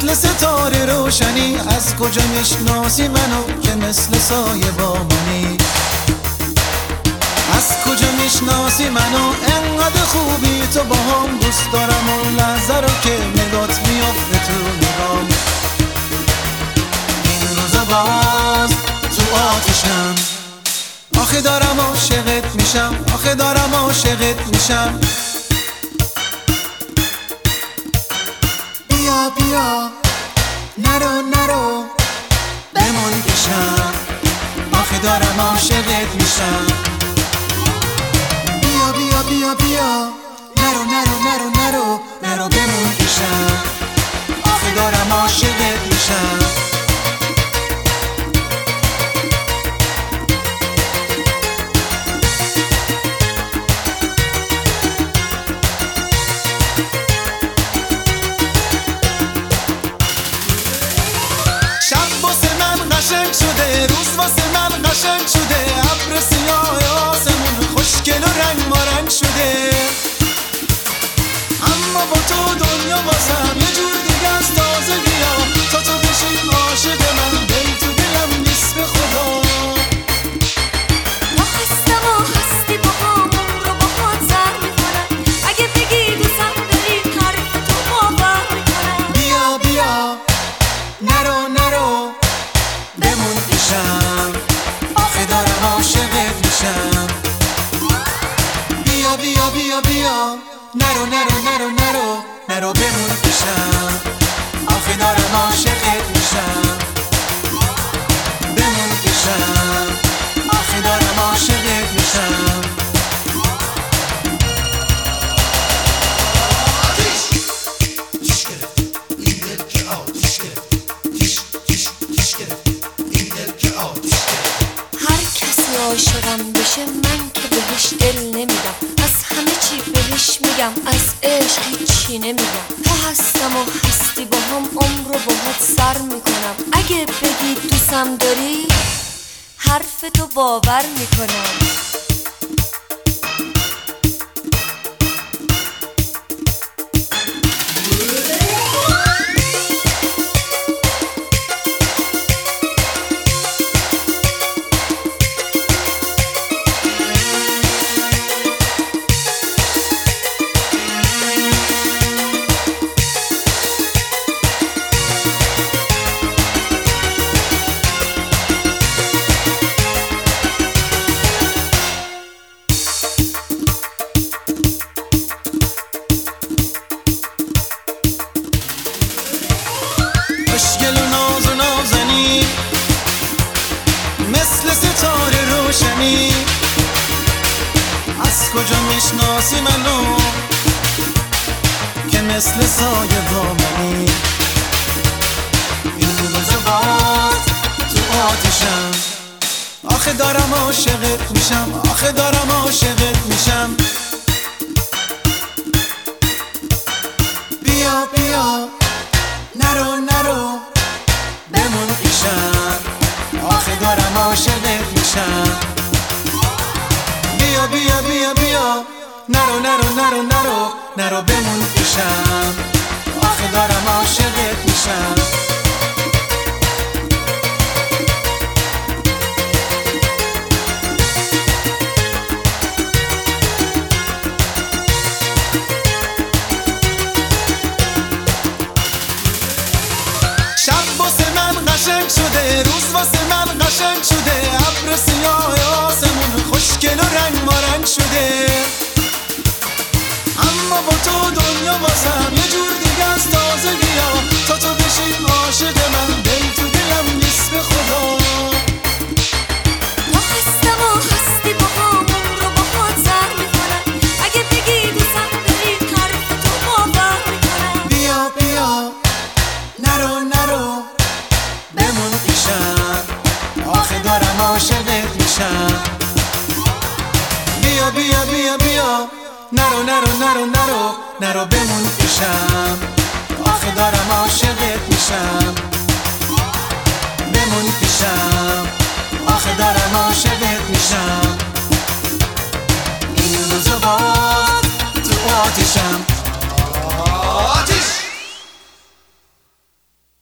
مثل ستاره روشنی، از کجا میشناسی منو که مثل سایه با منی؟ از کجا میشناسی منو انقدر خوبی تو با هم؟ دوست دارم اون لحظه رو که نگات میافته تو نگام. این روزا باز تو آتشم، آخه دارم عاشقت میشم، آخه دارم عاشقت میشم. بیا بیا نرو نرو بمون پیشم، آخه دارم عاشقت میشم. بیا بیا بیا بیا نرو نرو نرو نرو نرو بمون پیشم، آخه دارم عاشقت میشم. قشنگ شده، روز واسه من قشنگ شده، ابر سیاه آسمون خوشگل و رنگ مارنگ شده. اما با تو دنیا واسم یه جور دیگه از تازگی‌ها، تا تو بشی عاشق من دل تو دلم نیست به خدا. ما هستم و هستی با هم، رو با خود سر میکنم، اگه بگی دوستم داری حرف تو باور میکنم. بیا بیا نرو نرو بمون پیشم، آخه دارم عاشقت میشم. بیا بیا بیا بیا نرو نرو نرو نرو نرو بمون پیشم، آخه دارم عاشقت میشم. بمون پیشم، آخه دارم عاشقت میشم. عاشقم بشه من که بهش دل نمیدم، از همه چی بهش میگم، از عشق هیچی نمیگم. تو هستم و هستی با هم، عمر رو باهات سر میکنم، اگه بگی دوستم داری حرف تو باور میکنم. خوشگل و ناز و نازنی، مثل ستاره روشنی، از کجا میشناسی منو که مثل سایه با منی؟ این روزا باز تو آتشم، آخه دارم عاشقت میشم، آخه دارم عاشقت میشم. بیا بیا نرو نرو بمون پیشم، آخه دارم عاشقت میشم. بیا بیا بیا بیا نرو نرو نرو نرو نرو بمون پیشم، آخه دارم عاشقت میشم. قشنگ شده، روز واسه من قشنگ شده، ابر سیاه آسمون خوشگل و رنگ مارنگ شده. اما با تو دنیا واسم یه جور دیگه از تازگی‌ها، تا تو بشی عاشق من دل تو دلم نیست به خدا. ما هستم و هستی با هم، رو با خود سر میکنم، اگه بگی دوستم داری حرف تو باور میکنم. بیا بیا نرو نرو بمون پیشم، آخه دارم عاشقت میشم. بیا بیا بیا بیا نرو نرو نرو نرو نرو بمون پیشم، آخه دارم عاشقت میشم. بمون پیشم، آخه دارم عاشقت میشم. این روزا باز تو آتشم،